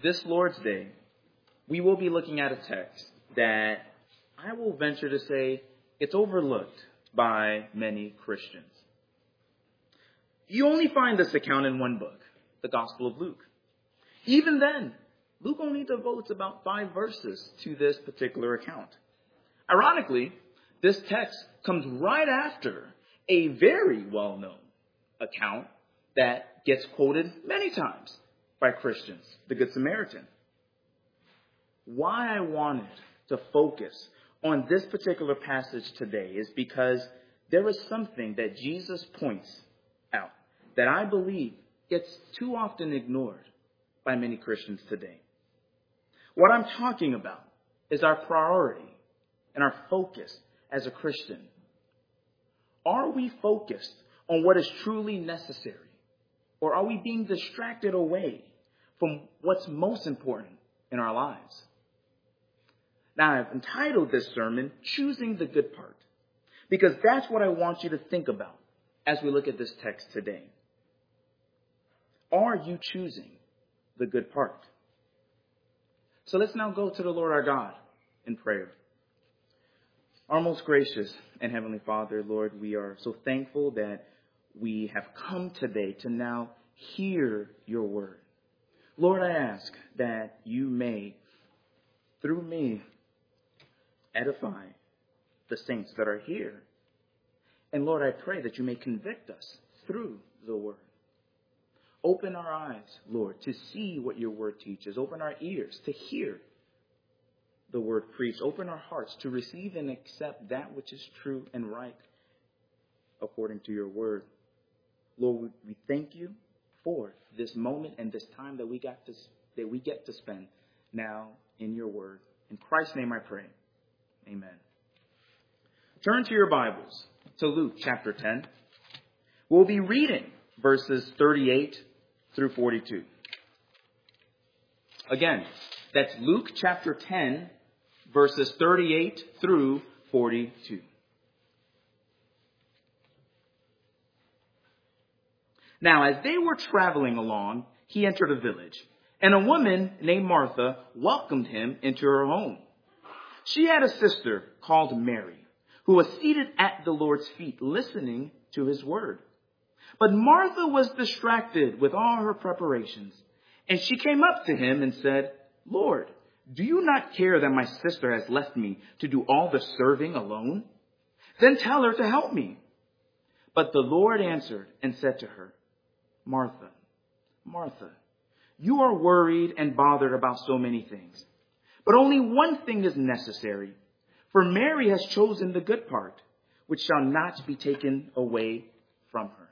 this Lord's Day, we will be looking at a text that I will venture to say it's overlooked by many Christians. You only find this account in one book, the Gospel of Luke. Even then, Luke only devotes about 5 verses to this particular account. Ironically, this text comes right after a very well-known account that gets quoted many times by Christians, the Good Samaritan. Why I wanted to focus on this particular passage today is because there is something that Jesus points out that I believe gets too often ignored by many Christians today. What I'm talking about is our priority and our focus as a Christian. Are we focused on what is truly necessary? Or are we being distracted away from what's most important in our lives? Now, I've entitled this sermon, Choosing the Good Part, because that's what I want you to think about as we look at this text today. Are you choosing the good part? So let's now go to the Lord our God in prayer. Our most gracious and heavenly Father, Lord, we are so thankful that we have come today to now hear your word. Lord, I ask that you may, through me, edify the saints that are here. And Lord, I pray that you may convict us through the word. Open our eyes, Lord, to see what your word teaches. Open our ears to hear the word preached. Open our hearts to receive and accept that which is true and right according to your word. Lord, we thank you for this moment and this time that we get to spend now in your word. In Christ's name I pray. Amen. Turn to your Bibles to Luke chapter 10. We'll be reading verses 38 through 42. Again, that's Luke chapter 10, verses 38 through 42. Now, as they were traveling along, he entered a village, and a woman named Martha welcomed him into her home. She had a sister called Mary, who was seated at the Lord's feet, listening to his word. But Martha was distracted with all her preparations, and she came up to him and said, "Lord, do you not care that my sister has left me to do all the serving alone? Then tell her to help me." But the Lord answered and said to her, "Martha, Martha, you are worried and bothered about so many things, but only one thing is necessary. For Mary has chosen the good part, which shall not be taken away from her."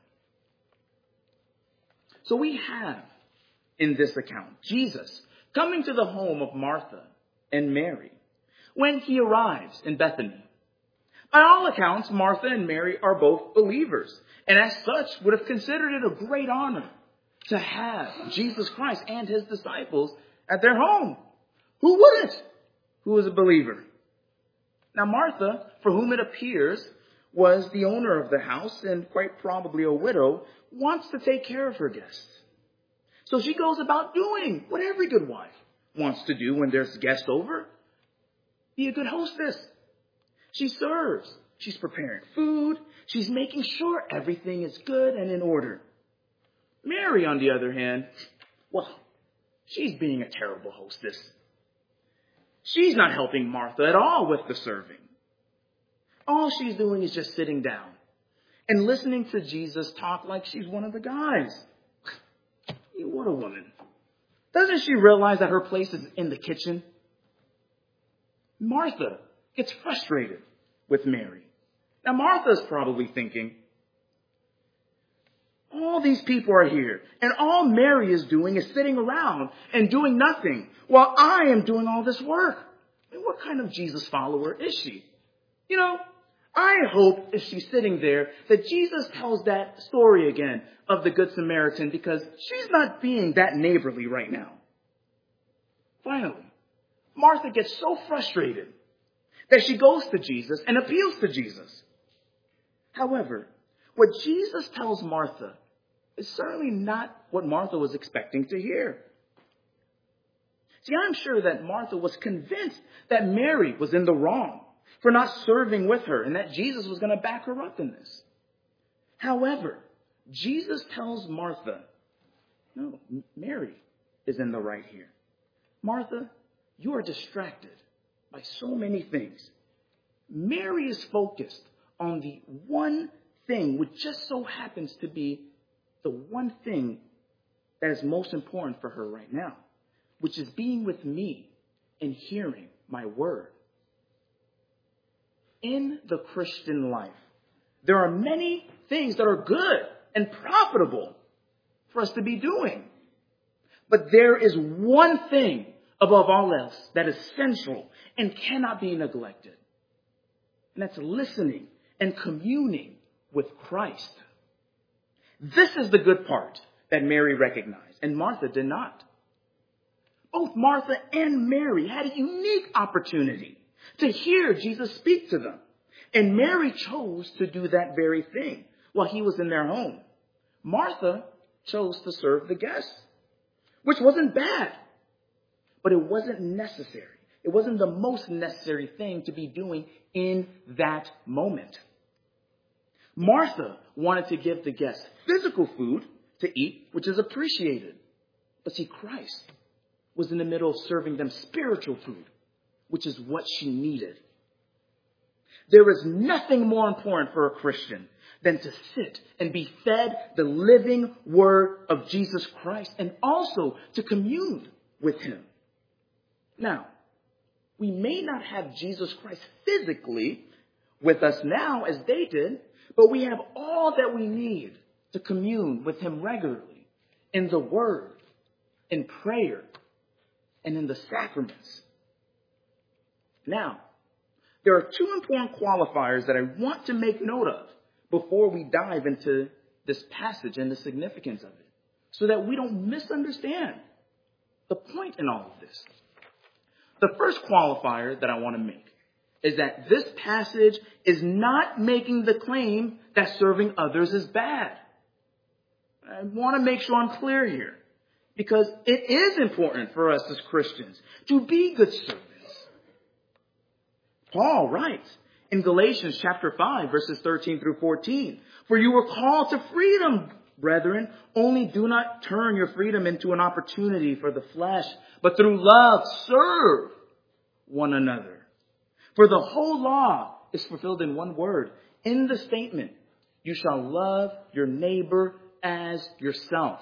So we have in this account Jesus coming to the home of Martha and Mary when he arrives in Bethany. By all accounts, Martha and Mary are both believers, and as such would have considered it a great honor to have Jesus Christ and his disciples at their home. Who wouldn't? Who is a believer? Now Martha, for whom it appears was the owner of the house and quite probably a widow, wants to take care of her guests. So she goes about doing what every good wife wants to do when there's guests over. Be a good hostess. She serves. She's preparing food. She's making sure everything is good and in order. Mary, on the other hand, well, she's being a terrible hostess. She's not helping Martha at all with the serving. All she's doing is just sitting down and listening to Jesus talk like she's one of the guys. What a woman. Doesn't she realize that her place is in the kitchen? Martha gets frustrated with Mary. Now Martha's probably thinking, all these people are here, and all Mary is doing is sitting around and doing nothing, while I am doing all this work. I mean, what kind of Jesus follower is she? You know, I hope if she's sitting there that Jesus tells that story again of the Good Samaritan, because she's not being that neighborly right now. Finally, Martha gets so frustrated that she goes to Jesus and appeals to Jesus. However, what Jesus tells Martha is certainly not what Martha was expecting to hear. See, I'm sure that Martha was convinced that Mary was in the wrong for not serving with her and that Jesus was going to back her up in this. However, Jesus tells Martha, no, Mary is in the right here. Martha, you are distracted by so many things. Mary is focused on the one thing, which just so happens to be the one thing that is most important for her right now, which is being with me and hearing my word. In the Christian life, there are many things that are good and profitable for us to be doing. But there is one thing above all else that is central and cannot be neglected. And that's listening and communing with Christ. This is the good part that Mary recognized, and Martha did not. Both Martha and Mary had a unique opportunity to hear Jesus speak to them. And Mary chose to do that very thing while he was in their home. Martha chose to serve the guests, which wasn't bad, but it wasn't necessary. It wasn't the most necessary thing to be doing in that moment. Martha wanted to give the guests physical food to eat, which is appreciated. But see, Christ was in the middle of serving them spiritual food, which is what she needed. There is nothing more important for a Christian than to sit and be fed the living word of Jesus Christ and also to commune with him. Now, we may not have Jesus Christ physically with us now as they did, but we have all that we need to commune with him regularly in the word, in prayer, and in the sacraments. Now, there are two important qualifiers that I want to make note of before we dive into this passage and the significance of it, so that we don't misunderstand the point in all of this. The first qualifier that I want to make is that this passage is not making the claim that serving others is bad. I want to make sure I'm clear here, because it is important for us as Christians to be good servants. Paul writes in Galatians chapter 5, verses 13 through 14, "For you were called to freedom, brethren. Only do not turn your freedom into an opportunity for the flesh, but through love serve one another. For the whole law is fulfilled in one word, in the statement, you shall love your neighbor as yourself."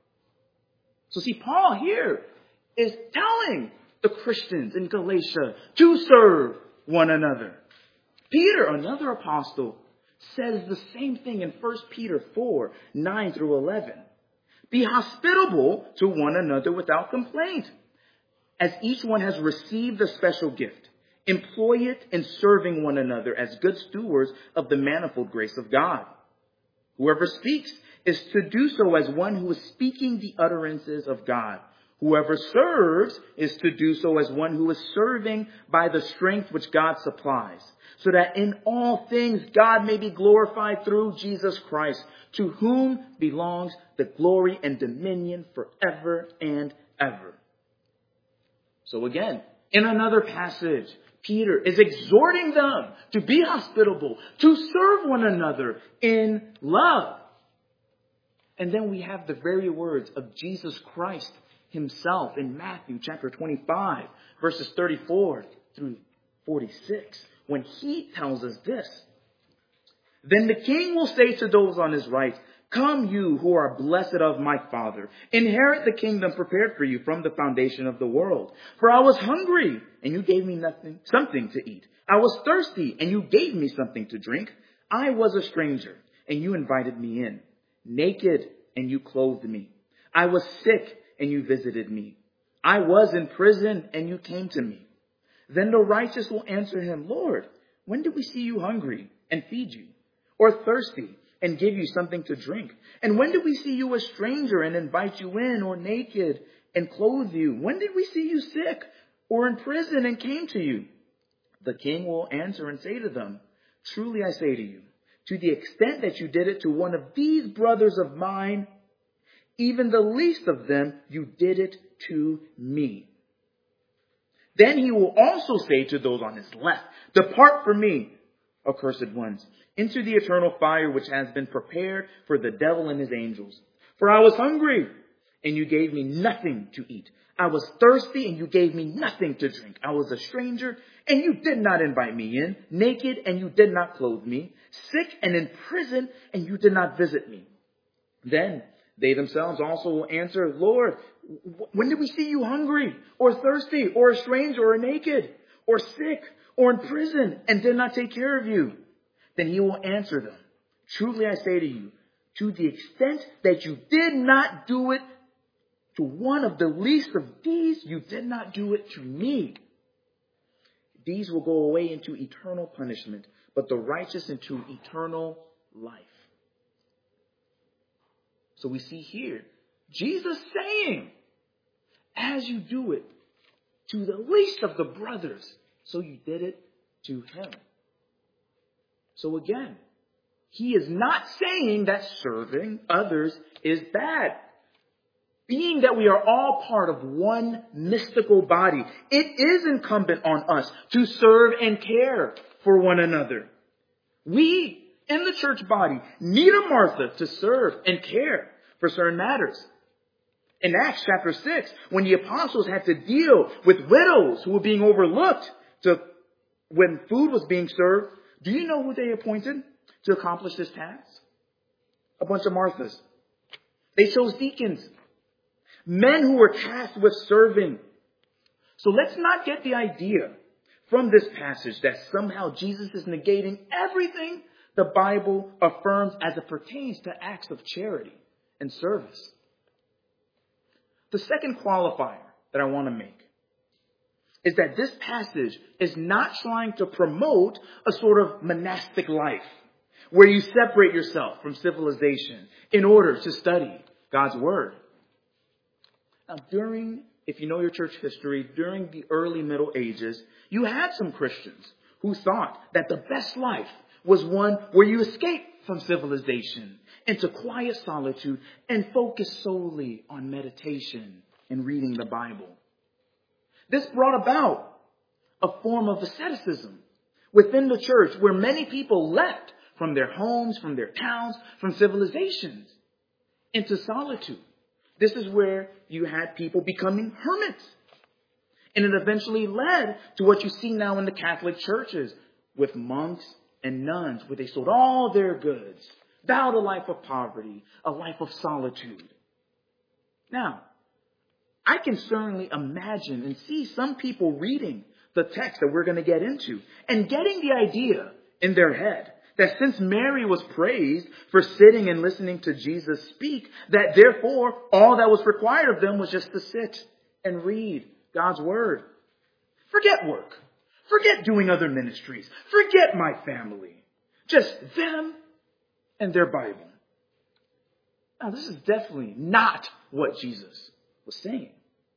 So see, Paul here is telling the Christians in Galatia to serve one another. Peter, another apostle, says the same thing in 1 Peter 4, 9 through 11. "Be hospitable to one another without complaint. As each one has received a special gift, employ it in serving one another as good stewards of the manifold grace of God. Whoever speaks is to do so as one who is speaking the utterances of God. Whoever serves is to do so as one who is serving by the strength which God supplies, so that in all things God may be glorified through Jesus Christ, to whom belongs the glory and dominion forever and ever." So again, in another passage, Peter is exhorting them to be hospitable, to serve one another in love. And then we have the very words of Jesus Christ himself in Matthew chapter 25, verses 34 through 46, when he tells us this: "Then the king will say to those on his right, 'Come, you who are blessed of my Father, inherit the kingdom prepared for you from the foundation of the world. For I was hungry, and you gave me something to eat. I was thirsty, and you gave me something to drink. I was a stranger, and you invited me in. Naked, and you clothed me. I was sick, and you visited me. I was in prison, and you came to me.' Then the righteous will answer him, 'Lord, when did we see you hungry and feed you, or thirsty and give you something to drink? And when did we see you a stranger and invite you in, or naked and clothe you? When did we see you sick or in prison and came to you?' The king will answer and say to them, 'Truly I say to you, to the extent that you did it to one of these brothers of mine, even the least of them, you did it to me.' Then he will also say to those on his left, depart from me, accursed ones, into the eternal fire which has been prepared for the devil and his angels. For I was hungry, and you gave me nothing to eat. I was thirsty, and you gave me nothing to drink. I was a stranger, and you did not invite me in. Naked, and you did not clothe me. Sick and in prison, and you did not visit me. Then they themselves also will answer, Lord, when did we see you hungry, or thirsty, or a stranger, or naked, or sick, or in prison, and did not take care of you? Then he will answer them, truly I say to you, to the extent that you did not do it to one of the least of these, you did not do it to me. These will go away into eternal punishment, but the righteous into eternal life. So we see here, Jesus saying, as you do it to the least of the brothers, so you did it to him. So again, he is not saying that serving others is bad. Being that we are all part of one mystical body, it is incumbent on us to serve and care for one another. We, in the church body, need a Martha to serve and care for certain matters. In Acts chapter 6, when the apostles had to deal with widows who were being overlooked when food was being served, do you know who they appointed to accomplish this task? A bunch of Marthas. They chose deacons. Men who were tasked with serving. So let's not get the idea from this passage that somehow Jesus is negating everything the Bible affirms as it pertains to acts of charity and service. The second qualifier that I want to make is that this passage is not trying to promote a sort of monastic life where you separate yourself from civilization in order to study God's word. Now, if you know your church history, during the early Middle Ages, you had some Christians who thought that the best life was one where you escape from civilization into quiet solitude and focus solely on meditation and reading the Bible. This brought about a form of asceticism within the church where many people left from their homes, from their towns, from civilizations into solitude. This is where you had people becoming hermits. And it eventually led to what you see now in the Catholic churches with monks and nuns, where they sold all their goods, vowed a life of poverty, a life of solitude. Now, I can certainly imagine and see some people reading the text that we're going to get into and getting the idea in their head that since Mary was praised for sitting and listening to Jesus speak, that therefore all that was required of them was just to sit and read God's word. Forget work. Forget doing other ministries. Forget my family. Just them and their Bible. Now, this is definitely not what Jesus was saying.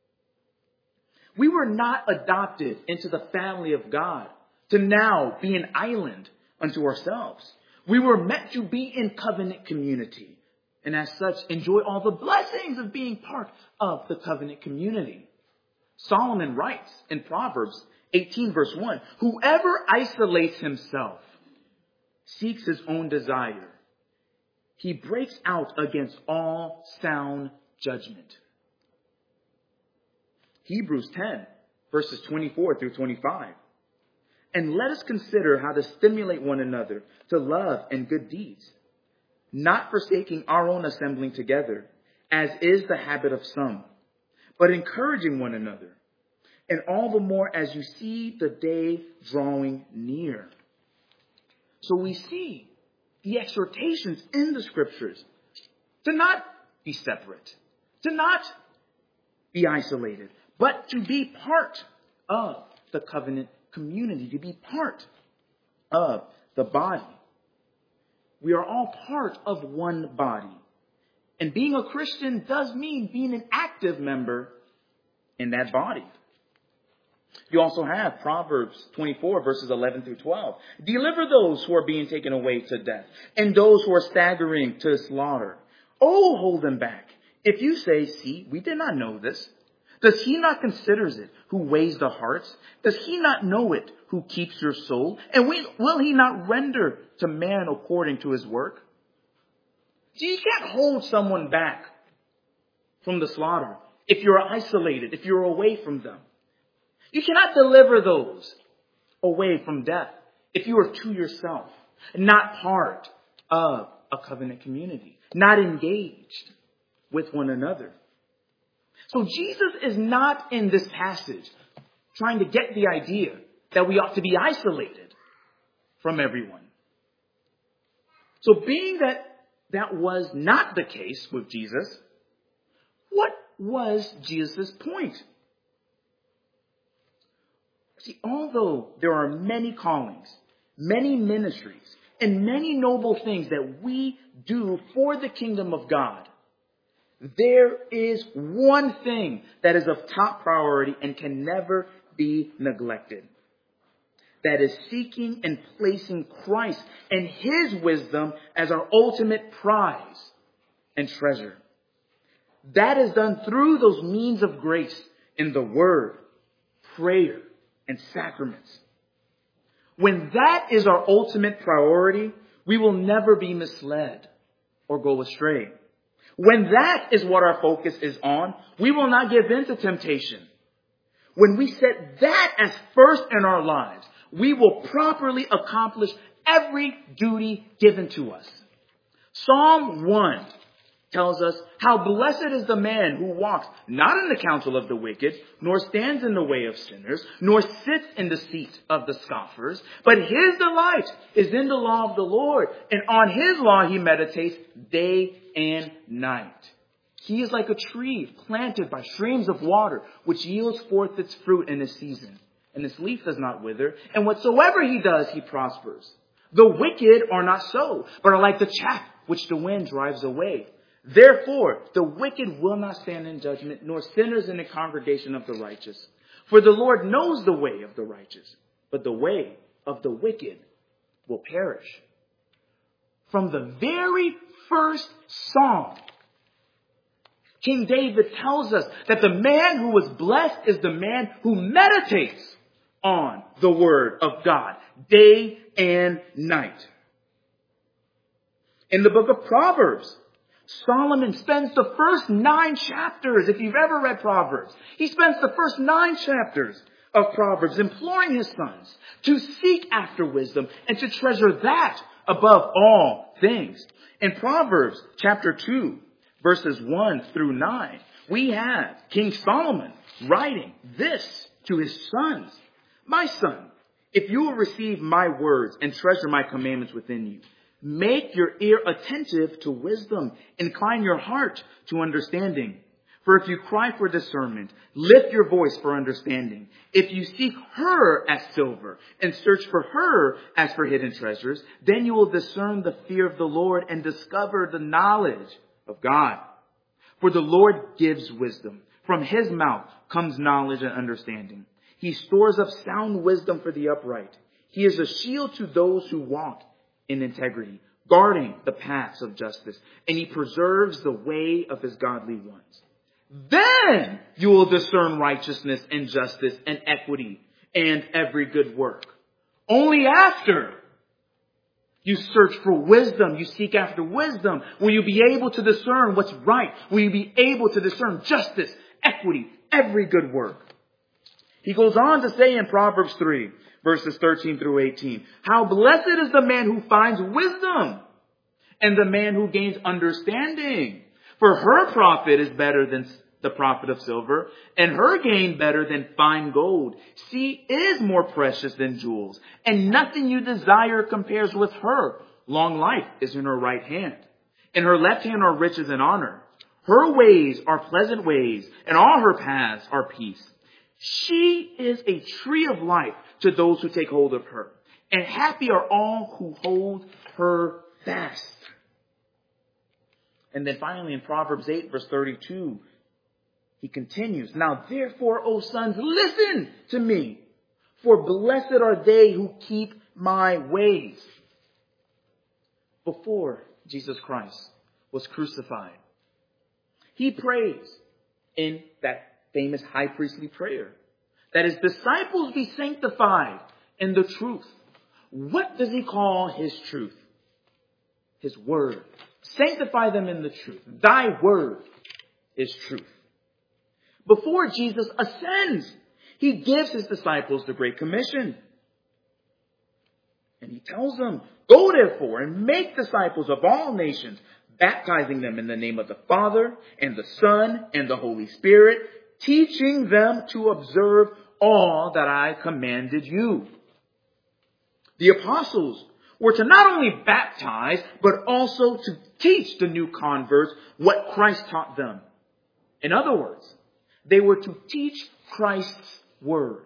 We were not adopted into the family of God to now be an island unto ourselves. We were meant to be in covenant community, and as such, enjoy all the blessings of being part of the covenant community. Solomon writes in Proverbs 18 verse 1, whoever isolates himself seeks his own desire. He breaks out against all sound judgment. Hebrews 10 verses 24 through 25. And let us consider how to stimulate one another to love and good deeds, not forsaking our own assembling together, as is the habit of some, but encouraging one another, and all the more as you see the day drawing near. So we see the exhortations in the scriptures to not be separate, to not be isolated, but to be part of the covenant community, to be part of the body. We are all part of one body. And being a Christian does mean being an active member in that body. You also have Proverbs 24 verses 11 through 12. Deliver those who are being taken away to death, and those who are staggering to slaughter. Oh, hold them back. If you say, see, we did not know this, Does he not consider it who weighs the hearts? Does he not know it who keeps your soul? And will he not render to man according to his work? See, you can't hold someone back from the slaughter if you're isolated, if you're away from them. You cannot deliver those away from death if you are to yourself, not part of a covenant community, not engaged with one another. So Jesus is not in this passage trying to get the idea that we ought to be isolated from everyone. So being that was not the case with Jesus, what was Jesus' point? See, although there are many callings, many ministries, and many noble things that we do for the kingdom of God, there is one thing that is of top priority and can never be neglected. That is seeking and placing Christ and his wisdom as our ultimate prize and treasure. That is done through those means of grace in the word, prayer, and sacraments. When that is our ultimate priority, we will never be misled or go astray. When that is what our focus is on, we will not give in to temptation. When we set that as first in our lives, we will properly accomplish every duty given to us. Psalm 1 tells us how blessed is the man who walks not in the counsel of the wicked, nor stands in the way of sinners, nor sits in the seat of the scoffers, but his delight is in the law of the Lord, and on his law he meditates day and night. He is like a tree planted by streams of water, which yields forth its fruit in its season, and its leaf does not wither, and whatsoever he does, he prospers. The wicked are not so, but are like the chaff which the wind drives away. Therefore, the wicked will not stand in judgment, nor sinners in the congregation of the righteous. For the Lord knows the way of the righteous, but the way of the wicked will perish. From the very first psalm, King David tells us that the man who is blessed is the man who meditates on the word of God day and night. In the book of Proverbs, Solomon spends the first 9 chapters, if you've ever read Proverbs, he spends the first 9 chapters of Proverbs imploring his sons to seek after wisdom and to treasure that above all things. In Proverbs chapter 2, verses 1 through 9, we have King Solomon writing this to his sons. My son, if you will receive my words and treasure my commandments within you, make your ear attentive to wisdom. Incline your heart to understanding. For if you cry for discernment, lift your voice for understanding. If you seek her as silver and search for her as for hidden treasures, then you will discern the fear of the Lord and discover the knowledge of God. For the Lord gives wisdom. From his mouth comes knowledge and understanding. He stores up sound wisdom for the upright. He is a shield to those who walk in integrity, guarding the paths of justice, and he preserves the way of his godly ones. Then you will discern righteousness and justice and equity and every good work. Only after you search for wisdom, you seek after wisdom, will you be able to discern what's right. Will you be able to discern justice, equity, every good work. He goes on to say in Proverbs 3, verses 13 through 18, how blessed is the man who finds wisdom and the man who gains understanding. For her profit is better than the profit of silver, and her gain better than fine gold. She is more precious than jewels, and nothing you desire compares with her. Long life is in her right hand. In her left hand are riches and honor. Her ways are pleasant ways, and all her paths are peace. She is a tree of life to those who take hold of her, and happy are all who hold her fast. And then finally in Proverbs 8, verse 32, he continues, now therefore, O sons, listen to me, for blessed are they who keep my ways. Before Jesus Christ was crucified, he prays in that famous high priestly prayer that his disciples be sanctified in the truth. What does he call his truth? His word. Sanctify them in the truth. Thy word is truth. Before Jesus ascends, he gives his disciples the Great Commission. And he tells them, go therefore and make disciples of all nations, baptizing them in the name of the Father and the Son and the Holy Spirit, teaching them to observe all that I commanded you. The apostles were to not only baptize, but also to teach the new converts what Christ taught them. In other words, they were to teach Christ's words.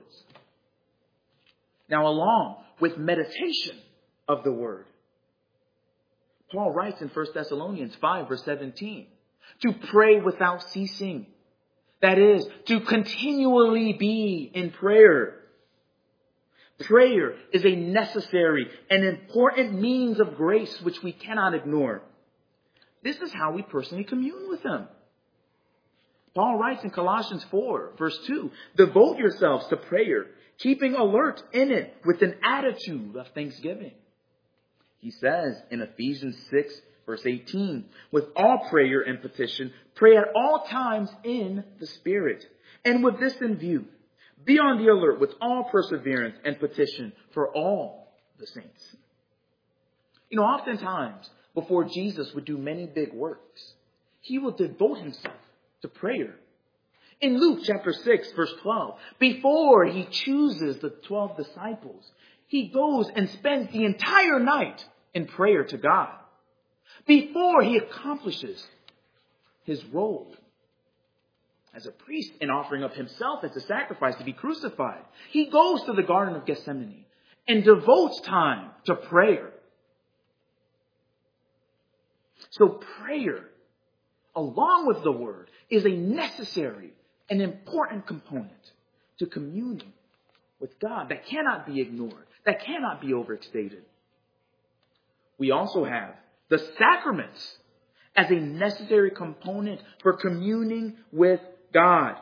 Now, along with meditation of the word, Paul writes in 1 Thessalonians 5, verse 17, to pray without ceasing. That is, to continually be in prayer. Prayer is a necessary and important means of grace which we cannot ignore. This is how we personally commune with him. Paul writes in Colossians 4, verse 2, devote yourselves to prayer, keeping alert in it with an attitude of thanksgiving. He says in Ephesians 6, verse 18, with all prayer and petition, pray at all times in the Spirit. And with this in view, be on the alert with all perseverance and petition for all the saints. You know, oftentimes, before Jesus would do many big works, he will devote himself to prayer. In Luke chapter 6, verse 12, before he chooses the 12 disciples, he goes and spends the entire night in prayer to God. Before he accomplishes his role as a priest in offering up himself as a sacrifice to be crucified, he goes to the Garden of Gethsemane and devotes time to prayer. So prayer, along with the word, is a necessary and important component to communion with God that cannot be ignored, that cannot be overstated. We also have the sacraments as a necessary component for communing with God.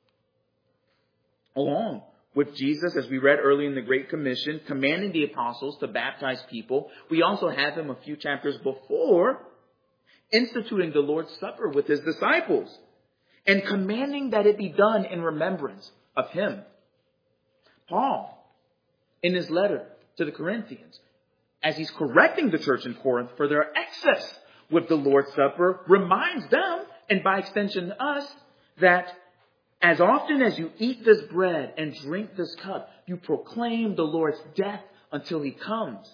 Along with Jesus, as we read early in the Great Commission, commanding the apostles to baptize people, we also have him a few chapters before instituting the Lord's Supper with his disciples and commanding that it be done in remembrance of him. Paul, in his letter to the Corinthians, as he's correcting the church in Corinth for their excess with the Lord's Supper, reminds them, and by extension us, that as often as you eat this bread and drink this cup, you proclaim the Lord's death until he comes.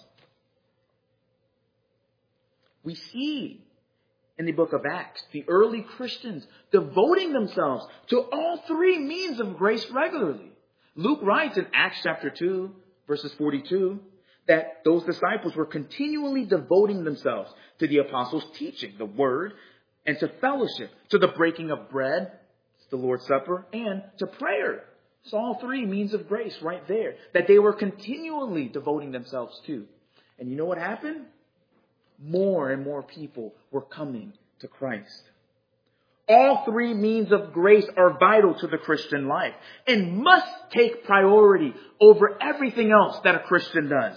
We see in the book of Acts the early Christians devoting themselves to all three means of grace regularly. Luke writes in Acts chapter 2, verses 42, that those disciples were continually devoting themselves to the apostles' teaching, the word, and to fellowship, to the breaking of bread, the Lord's Supper, and to prayer. So all three means of grace right there that they were continually devoting themselves to. And you know what happened? More and more people were coming to Christ. All three means of grace are vital to the Christian life and must take priority over everything else that a Christian does.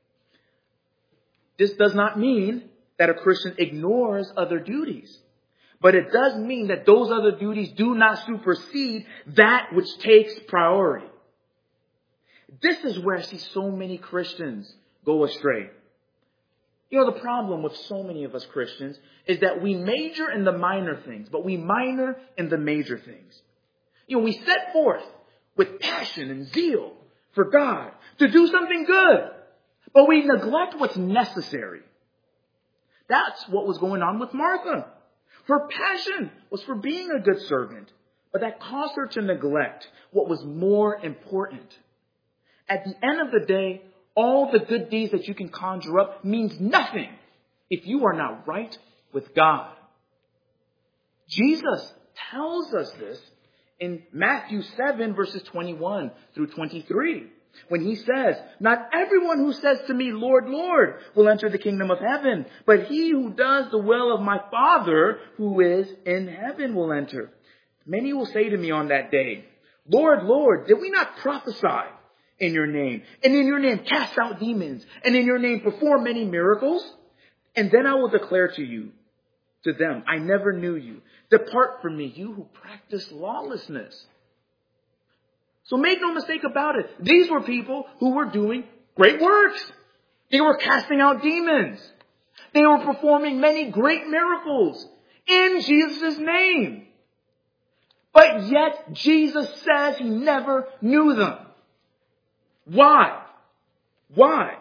This does not mean that a Christian ignores other duties, but it does mean that those other duties do not supersede that which takes priority. This is where I see so many Christians go astray. You know, the problem with so many of us Christians is that we major in the minor things, but we minor in the major things. You know, we set forth with passion and zeal for God to do something good, but we neglect what's necessary. That's what was going on with Martha. Her passion was for being a good servant, but that caused her to neglect what was more important. At the end of the day, all the good deeds that you can conjure up means nothing if you are not right with God. Jesus tells us this in Matthew 7, verses 21 through 23. When he says, not everyone who says to me, Lord, Lord, will enter the kingdom of heaven, but he who does the will of my Father who is in heaven will enter. Many will say to me on that day, Lord, Lord, did we not prophesy in your name, and in your name cast out demons, and in your name perform many miracles? And then I will declare to them, I never knew you. Depart from me, you who practice lawlessness. So make no mistake about it. These were people who were doing great works. They were casting out demons. They were performing many great miracles in Jesus' name. But yet Jesus says he never knew them. Why? Why?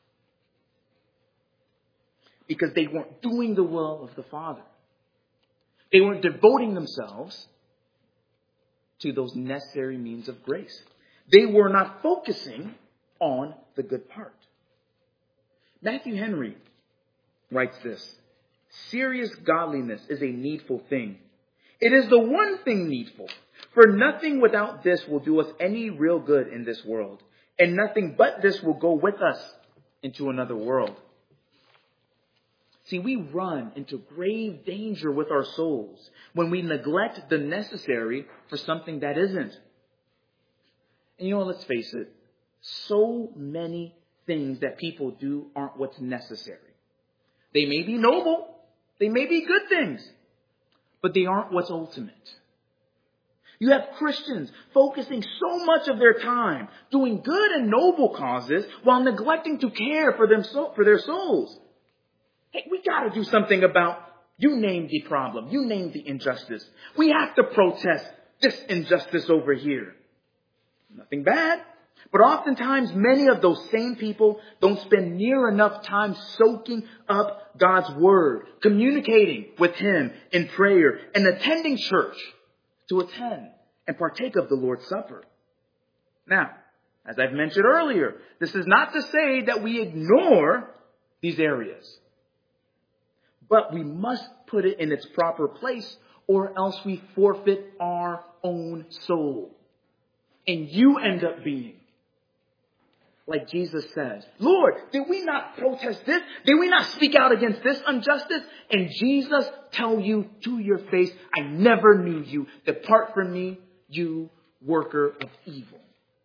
Because they weren't doing the will of the Father. They weren't devoting themselves to those necessary means of grace. They were not focusing on the good part. Matthew Henry writes this, serious godliness is a needful thing. It is the one thing needful, for nothing without this will do us any real good in this world, and nothing but this will go with us into another world. See, we run into grave danger with our souls when we neglect the necessary for something that isn't. And let's face it, so many things that people do aren't what's necessary. They may be noble, they may be good things, but they aren't what's ultimate. You have Christians focusing so much of their time doing good and noble causes while neglecting to care for their souls. Hey, we got to do something about, you name the problem, you name the injustice. We have to protest this injustice over here. Nothing bad. But oftentimes, many of those same people don't spend near enough time soaking up God's word, communicating with him in prayer, and attending church to attend and partake of the Lord's Supper. Now, as I've mentioned earlier, this is not to say that we ignore these areas. But we must put it in its proper place, or else we forfeit our own soul. And you end up being, like Jesus says, Lord, did we not protest this? Did we not speak out against this injustice? And Jesus tell you to your face, I never knew you. Depart from me, you worker of evil.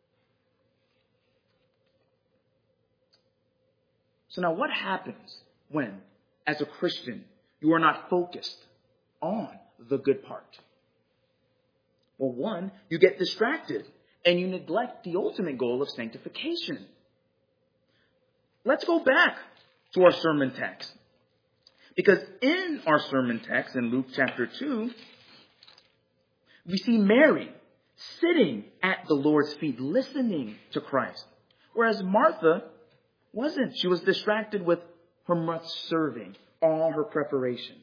So now what happens when, as a Christian, you are not focused on the good part? Well, one, you get distracted and you neglect the ultimate goal of sanctification. Let's go back to our sermon text. Because in our sermon text in Luke chapter 2, we see Mary sitting at the Lord's feet listening to Christ. Whereas Martha wasn't. She was distracted with her much serving, all her preparations.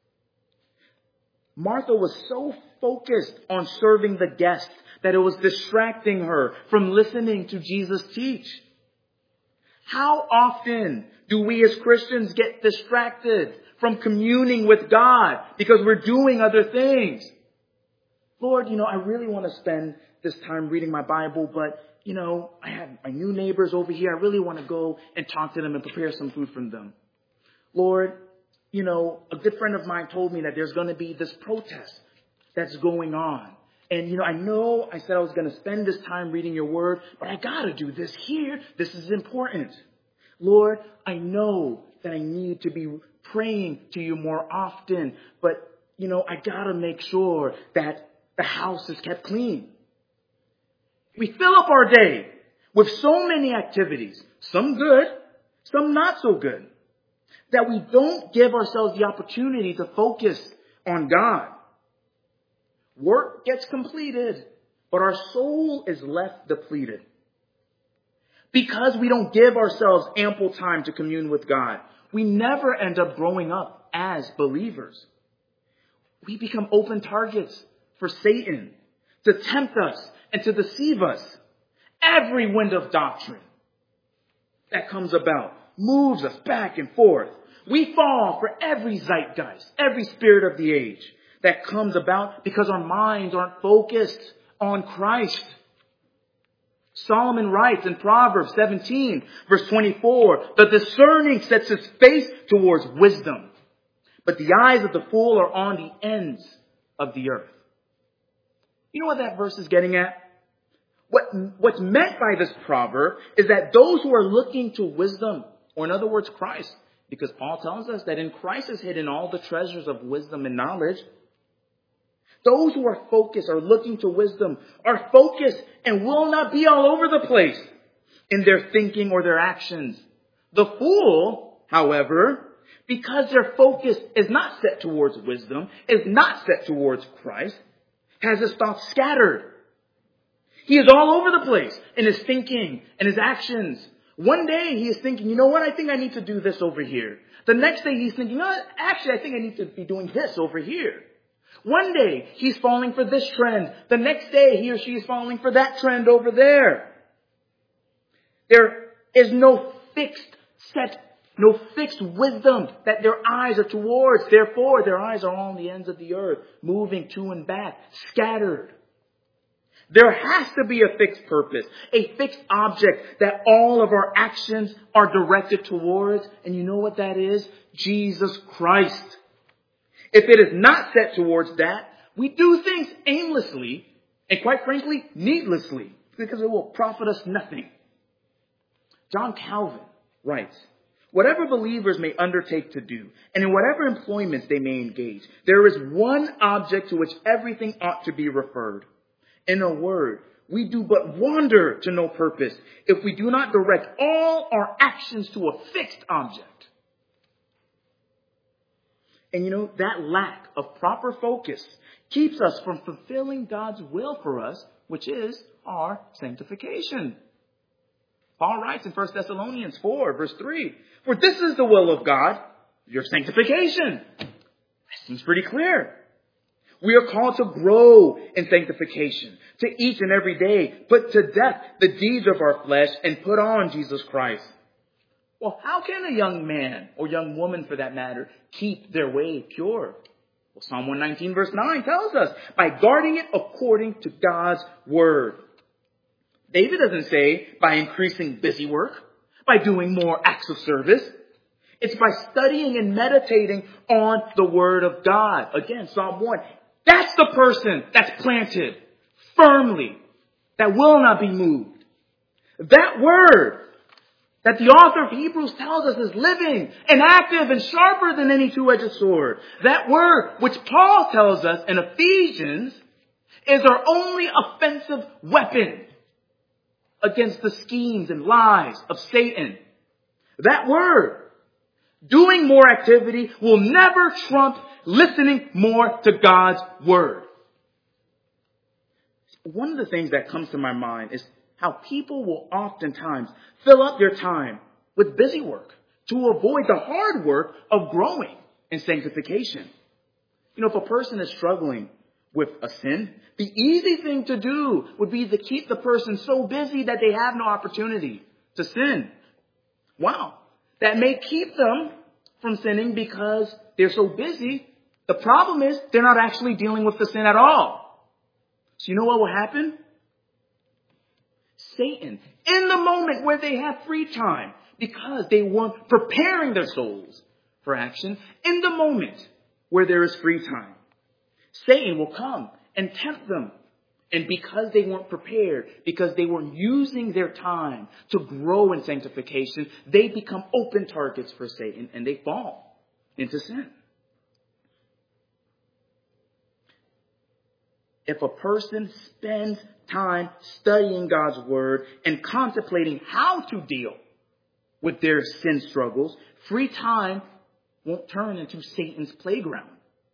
Martha was so focused on serving the guests that it was distracting her from listening to Jesus teach. How often do we as Christians get distracted from communing with God because we're doing other things? Lord, I really want to spend this time reading my Bible, but I have my new neighbors over here. I really want to go and talk to them and prepare some food for them. Lord, a good friend of mine told me that there's going to be this protest that's going on. And, I said I was going to spend this time reading your word, but I got to do this here. This is important. Lord, I know that I need to be praying to you more often, but, I got to make sure that the house is kept clean. We fill up our day with so many activities, some good, some not so good, that we don't give ourselves the opportunity to focus on God. Work gets completed, but our soul is left depleted. Because we don't give ourselves ample time to commune with God, we never end up growing up as believers. We become open targets for Satan to tempt us and to deceive us. Every wind of doctrine that comes about moves us back and forth. We fall for every zeitgeist, every spirit of the age that comes about because our minds aren't focused on Christ. Solomon writes in Proverbs 17, verse 24, the discerning sets his face towards wisdom, but the eyes of the fool are on the ends of the earth. You know what that verse is getting at? What's meant by this proverb is that those who are looking to wisdom, or in other words, Christ, because Paul tells us that in Christ is hidden all the treasures of wisdom and knowledge. Those who are focused, are looking to wisdom, are focused and will not be all over the place in their thinking or their actions. The fool, however, because their focus is not set towards wisdom, is not set towards Christ, has his thoughts scattered. He is all over the place in his thinking and his actions. One day he is thinking, you know what, I think I need to do this over here. The next day he's thinking, no, actually I think I need to be doing this over here. One day he's falling for this trend. The next day he or she is falling for that trend over there. There is no fixed wisdom that their eyes are towards. Therefore, their eyes are on the ends of the earth, moving to and back, scattered. There has to be a fixed purpose, a fixed object that all of our actions are directed towards. And you know what that is? Jesus Christ. If it is not set towards that, we do things aimlessly and quite frankly, needlessly, because it will profit us nothing. John Calvin writes, whatever believers may undertake to do, and in whatever employments they may engage, there is one object to which everything ought to be referred. In a word, we do but wander to no purpose if we do not direct all our actions to a fixed object. And you know, that lack of proper focus keeps us from fulfilling God's will for us, which is our sanctification. Paul writes in 1 Thessalonians 4, verse 3, for this is the will of God, your sanctification. That seems pretty clear. We are called to grow in sanctification, to each and every day put to death the deeds of our flesh and put on Jesus Christ. Well, how can a young man or young woman, for that matter, keep their way pure? Well, Psalm 119 verse 9 tells us, by guarding it according to God's word. David doesn't say by increasing busy work, by doing more acts of service. It's by studying and meditating on the word of God. Again, Psalm 1. That's the person that's planted firmly, that will not be moved. That word that the author of Hebrews tells us is living and active and sharper than any two-edged sword. That word, which Paul tells us in Ephesians, is our only offensive weapon against the schemes and lies of Satan. That word, doing more activity, will never trump listening more to God's word. One of the things that comes to my mind is how people will oftentimes fill up their time with busy work to avoid the hard work of growing in sanctification. You know, if a person is struggling with a sin, the easy thing to do would be to keep the person so busy that they have no opportunity to sin. Wow. That may keep them from sinning because they're so busy. The problem is they're not actually dealing with the sin at all. So you know what will happen? Satan, in the moment where they have free time, because they weren't preparing their souls for action, in the moment where there is free time, Satan will come and tempt them. And because they weren't prepared, because they weren't using their time to grow in sanctification, they become open targets for Satan and they fall into sin. If a person spends time studying God's word and contemplating how to deal with their sin struggles, free time won't turn into Satan's playground.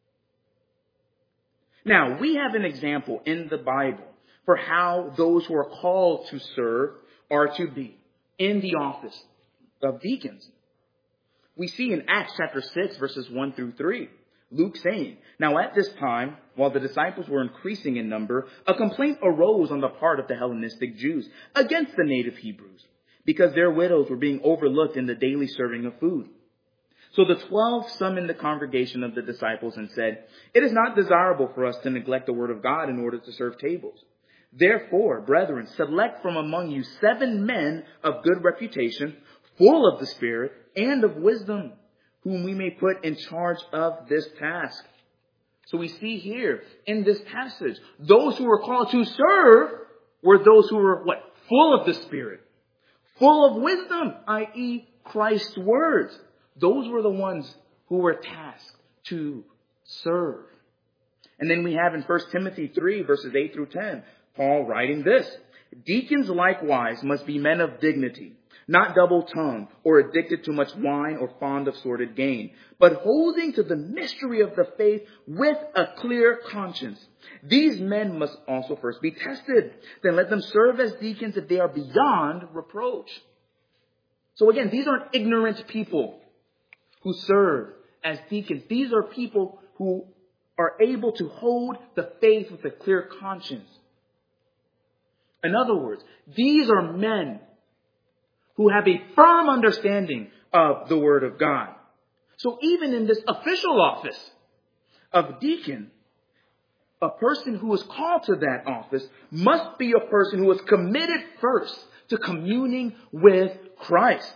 Now, we have an example in the Bible for how those who are called to serve are to be in the office of deacons. We see in Acts chapter 6, verses 1 through 3, Luke saying, now at this time, while the disciples were increasing in number, a complaint arose on the part of the Hellenistic Jews against the native Hebrews, because their widows were being overlooked in the daily serving of food. So the 12 summoned the congregation of the disciples and said, it is not desirable for us to neglect the word of God in order to serve tables. Therefore, brethren, select from among you 7 men of good reputation, full of the Spirit and of wisdom, whom we may put in charge of this task. So we see here in this passage, those who were called to serve were those who were what? Full of the Spirit. Full of wisdom, i.e. Christ's words. Those were the ones who were tasked to serve. And then we have in 1 Timothy 3, verses 8 through 10, Paul writing this. Deacons likewise must be men of dignity, not double-tongued or addicted to much wine or fond of sordid gain, but holding to the mystery of the faith with a clear conscience. These men must also first be tested. Then let them serve as deacons if they are beyond reproach. So again, these aren't ignorant people who serve as deacons. These are people who are able to hold the faith with a clear conscience. In other words, these are men who have a firm understanding of the Word of God. So even in this official office of deacon, a person who is called to that office must be a person who is committed first to communing with Christ.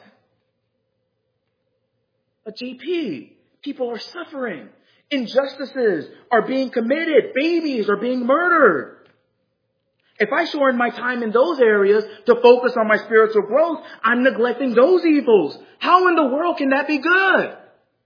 But JP, people are suffering. Injustices are being committed. Babies are being murdered. If I shorten my time in those areas to focus on my spiritual growth, I'm neglecting those evils. How in the world can that be good?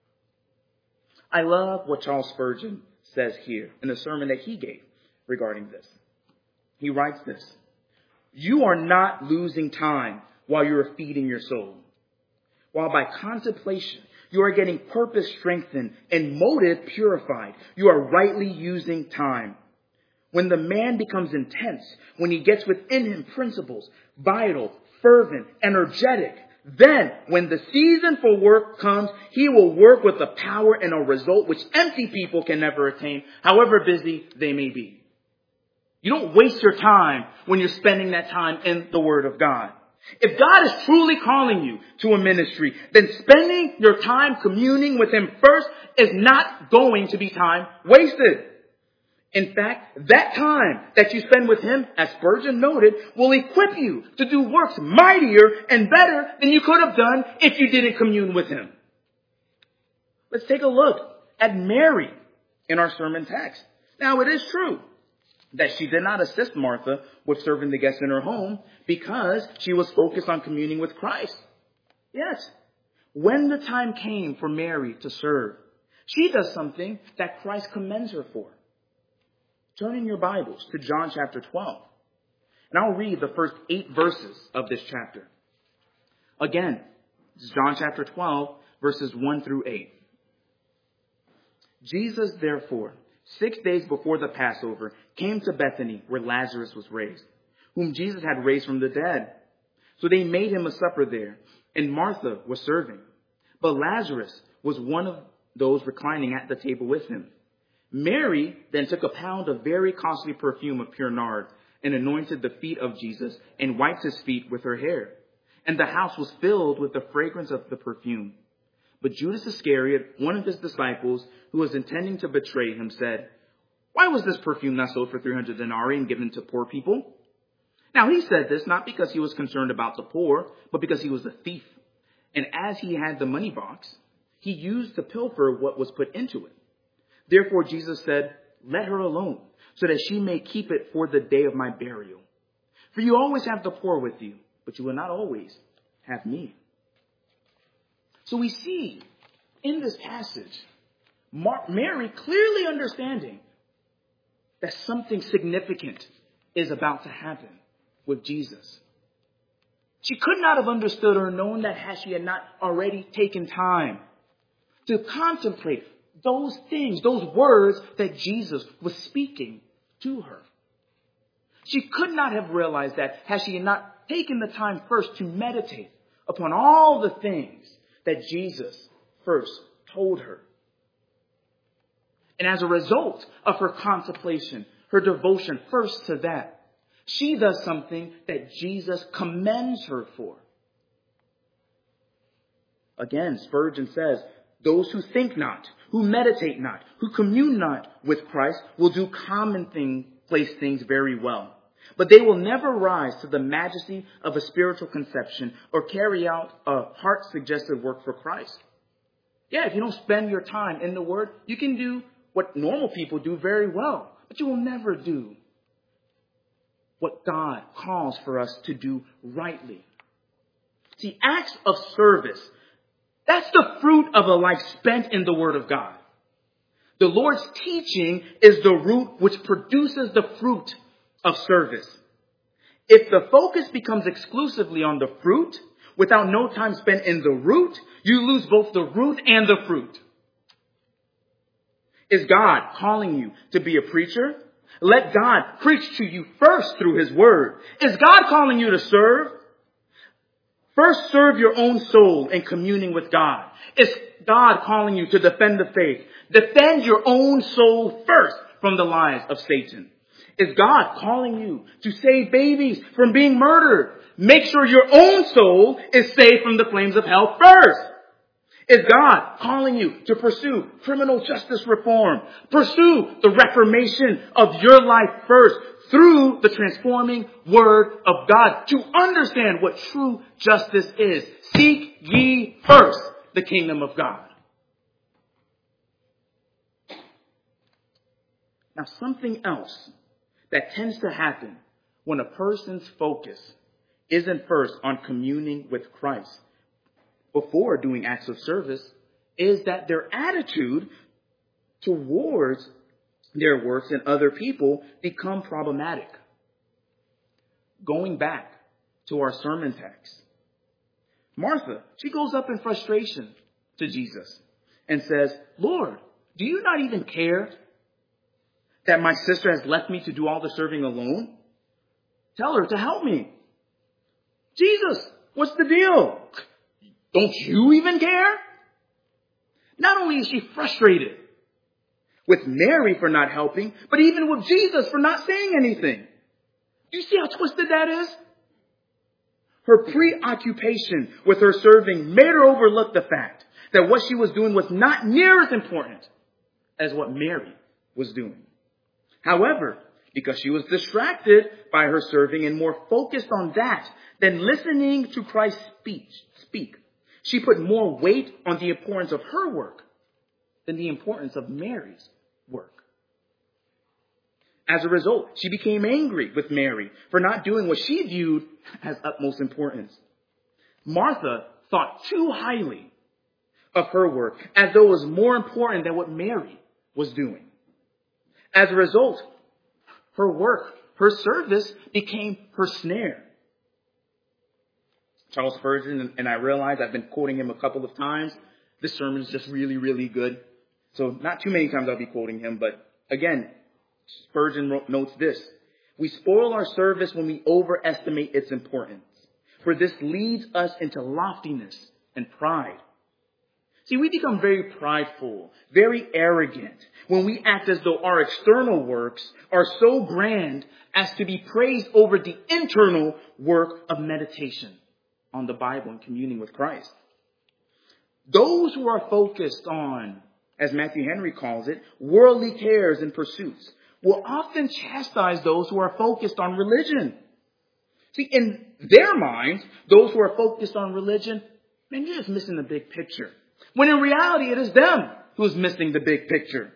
I love what Charles Spurgeon says here in the sermon that he gave regarding this. He writes this. You are not losing time while you are feeding your soul. While by contemplation you are getting purpose strengthened and motive purified. You are rightly using time. When the man becomes intense, when he gets within him principles, vital, fervent, energetic, then when the season for work comes, he will work with a power and a result which empty people can never attain, however busy they may be. You don't waste your time when you're spending that time in the Word of God. If God is truly calling you to a ministry, then spending your time communing with Him first is not going to be time wasted. In fact, that time that you spend with Him, as Spurgeon noted, will equip you to do works mightier and better than you could have done if you didn't commune with Him. Let's take a look at Mary in our sermon text. Now, it is true that she did not assist Martha with serving the guests in her home because she was focused on communing with Christ. Yes, when the time came for Mary to serve, she does something that Christ commends her for. Turn in your Bibles to John chapter 12. And I'll read the first 8 verses of this chapter. Again, this is John chapter 12, verses 1 through 8. Jesus, therefore, 6 days before the Passover, came to Bethany, where Lazarus was raised, whom Jesus had raised from the dead. So they made him a supper there, and Martha was serving. But Lazarus was one of those reclining at the table with him. Mary then took a pound of very costly perfume of pure nard and anointed the feet of Jesus and wiped his feet with her hair. And the house was filled with the fragrance of the perfume. But Judas Iscariot, one of his disciples, who was intending to betray him, said, Why was this perfume not sold for 300 denarii and given to poor people? Now he said this not because he was concerned about the poor, but because he was a thief. And as he had the money box, he used to pilfer what was put into it. Therefore Jesus said, Let her alone, so that she may keep it for the day of my burial. For you always have the poor with you, but you will not always have me. So we see in this passage, Mary clearly understanding that something significant is about to happen with Jesus. She could not have understood or known that had she had not already taken time to contemplate those things, those words that Jesus was speaking to her. She could not have realized that had she not taken the time first to meditate upon all the things that Jesus first told her. And as a result of her contemplation, her devotion first to that, she does something that Jesus commends her for. Again, Spurgeon says, those who think not, who meditate not, who commune not with Christ will do commonplace things very well. But they will never rise to the majesty of a spiritual conception or carry out a heart-suggested work for Christ. Yeah, if you don't spend your time in the Word, you can do what normal people do very well, but you will never do what God calls for us to do rightly. See, acts of service, that's the fruit of a life spent in the Word of God. The Lord's teaching is the root which produces the fruit of service. If the focus becomes exclusively on the fruit, without no time spent in the root, you lose both the root and the fruit. Is God calling you to be a preacher? Let God preach to you first through His Word. Is God calling you to serve? First serve your own soul in communing with God. Is God calling you to defend the faith? Defend your own soul first from the lies of Satan. Is God calling you to save babies from being murdered? Make sure your own soul is saved from the flames of hell first. Is God calling you to pursue criminal justice reform? Pursue the reformation of your life first through the transforming Word of God to understand what true justice is. Seek ye first the kingdom of God. Now, something else that tends to happen when a person's focus isn't first on communing with Christ before doing acts of service is that their attitude towards their works and other people become problematic. Going back to our sermon text, Martha, she goes up in frustration to Jesus and says, Lord, do you not even care that my sister has left me to do all the serving alone? Tell her to help me. Jesus, what's the deal? Don't you even care? Not only is she frustrated with Mary for not helping, but even with Jesus for not saying anything. Do you see how twisted that is? Her preoccupation with her serving made her overlook the fact that what she was doing was not near as important as what Mary was doing. However, because she was distracted by her serving and more focused on that than listening to Christ's speak, she put more weight on the importance of her work than the importance of Mary's work. As a result, she became angry with Mary for not doing what she viewed as utmost importance. Martha thought too highly of her work as though it was more important than what Mary was doing. As a result, her work, her service became her snare. Charles Spurgeon, and I realize I've been quoting him a couple of times. This sermon is just really, really good. So not too many times I'll be quoting him, but again, Spurgeon notes this. We spoil our service when we overestimate its importance, for this leads us into loftiness and pride. See, we become very prideful, very arrogant when we act as though our external works are so grand as to be praised over the internal work of meditation on the Bible and communing with Christ. Those who are focused on, as Matthew Henry calls it, worldly cares and pursuits will often chastise those who are focused on religion. See, in their minds, those who are focused on religion, man, you're just missing the big picture. When in reality, it is them who's missing the big picture.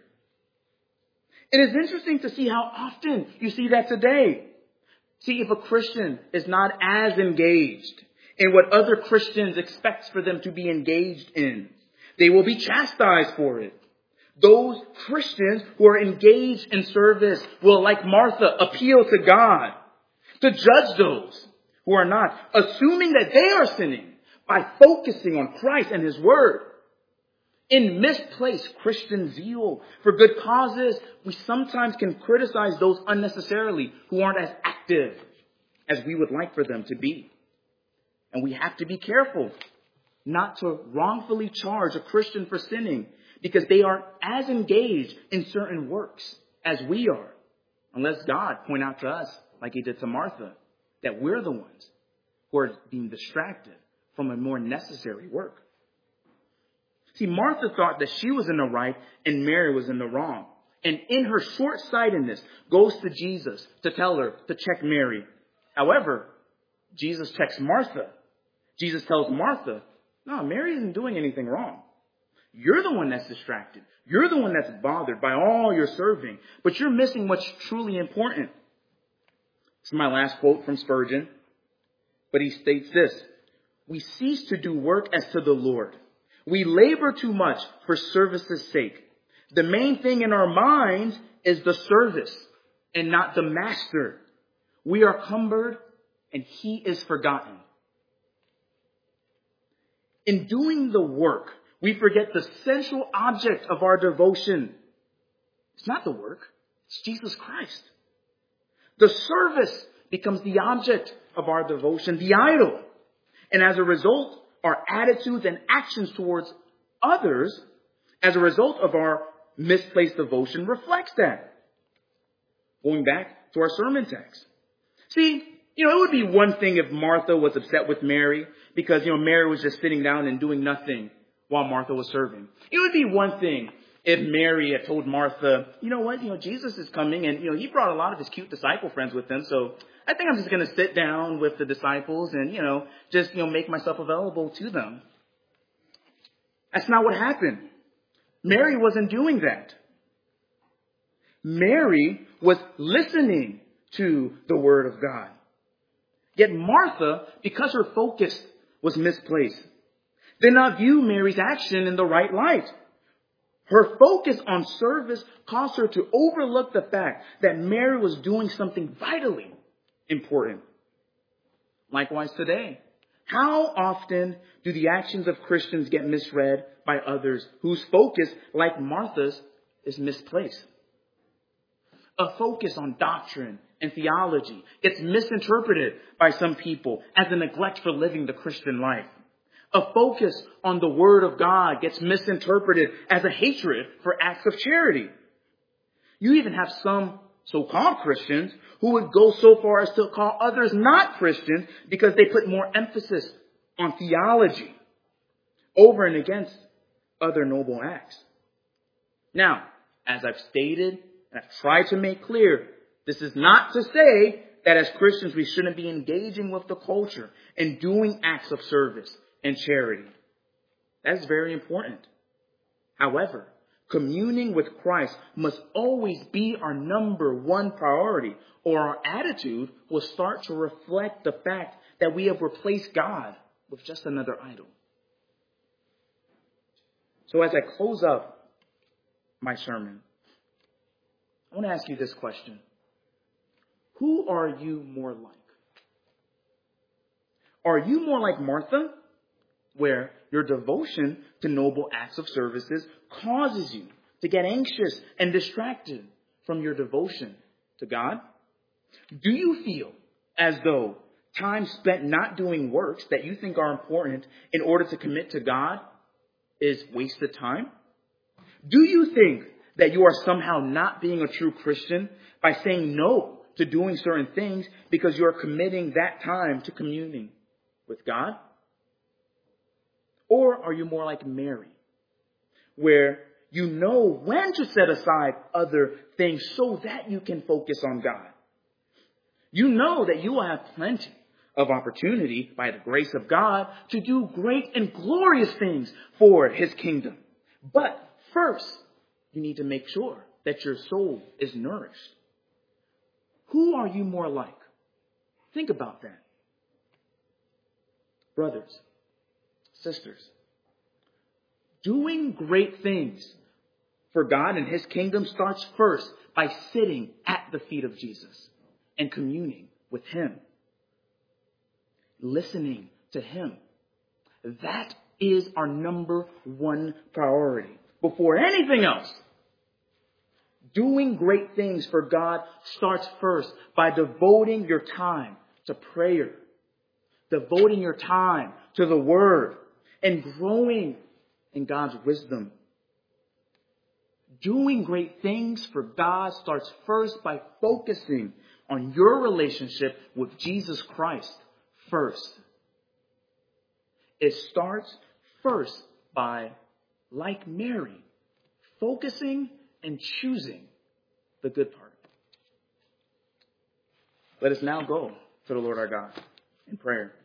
It is interesting to see how often you see that today. See, if a Christian is not as engaged in what other Christians expect for them to be engaged in, they will be chastised for it. Those Christians who are engaged in service will, like Martha, appeal to God to judge those who are not, assuming that they are sinning by focusing on Christ and His Word. In misplaced Christian zeal for good causes, we sometimes can criticize those unnecessarily who aren't as active as we would like for them to be. And we have to be careful not to wrongfully charge a Christian for sinning because they are as engaged in certain works as we are, unless God point out to us, like He did to Martha, that we're the ones who are being distracted from a more necessary work. See, Martha thought that she was in the right and Mary was in the wrong. And in her short-sightedness, goes to Jesus to tell her to check Mary. However, Jesus checks Martha. Jesus tells Martha, no, Mary isn't doing anything wrong. You're the one that's distracted. You're the one that's bothered by all your serving, but you're missing what's truly important. This is my last quote from Spurgeon, but he states this: "We cease to do work as to the Lord. We labor too much for service's sake. The main thing in our minds is the service and not the master. We are cumbered and he is forgotten." In doing the work, we forget the central object of our devotion. It's not the work, it's Jesus Christ. The service becomes the object of our devotion, the idol. And as a result, our attitudes and actions towards others, as a result of our misplaced devotion, reflects that. Going back to our sermon text. See, it would be one thing if Martha was upset with Mary because, Mary was just sitting down and doing nothing while Martha was serving. It would be one thing if Mary had told Martha, Jesus is coming and, he brought a lot of his cute disciple friends with him. So I think I'm just going to sit down with the disciples and, just make myself available to them. That's not what happened. Mary wasn't doing that. Mary was listening to the word of God. Yet Martha, because her focus was misplaced, did not view Mary's action in the right light. Her focus on service caused her to overlook the fact that Mary was doing something vitally important. Likewise today, how often do the actions of Christians get misread by others whose focus, like Martha's, is misplaced? A focus on doctrine and theology gets misinterpreted by some people as a neglect for living the Christian life. A focus on the Word of God gets misinterpreted as a hatred for acts of charity. You even have some so-called Christians who would go so far as to call others not Christians because they put more emphasis on theology over and against other noble acts. Now, as I've stated and I've tried to make clear, this is not to say that as Christians we shouldn't be engaging with the culture and doing acts of service and charity. That's very important. However, communing with Christ must always be our number one priority, or our attitude will start to reflect the fact that we have replaced God with just another idol. So as I close up my sermon, I want to ask you this question. Who are you more like? Are you more like Martha, where your devotion to noble acts of services causes you to get anxious and distracted from your devotion to God? Do you feel as though time spent not doing works that you think are important in order to commit to God is wasted time? Do you think that you are somehow not being a true Christian by saying no to doing certain things because you are committing that time to communing with God? Or are you more like Mary, where you know when to set aside other things so that you can focus on God? You know that you will have plenty of opportunity by the grace of God to do great and glorious things for his kingdom. But first, you need to make sure that your soul is nourished. Who are you more like? Think about that. Brothers, sisters, doing great things for God and his kingdom starts first by sitting at the feet of Jesus and communing with him, listening to him. That is our number one priority before anything else. Doing great things for God starts first by devoting your time to prayer, devoting your time to the word, and growing in God's wisdom. Doing great things for God starts first by focusing on your relationship with Jesus Christ first. It starts first by, like Mary, focusing and choosing the good part. Let us now go to the Lord our God in prayer.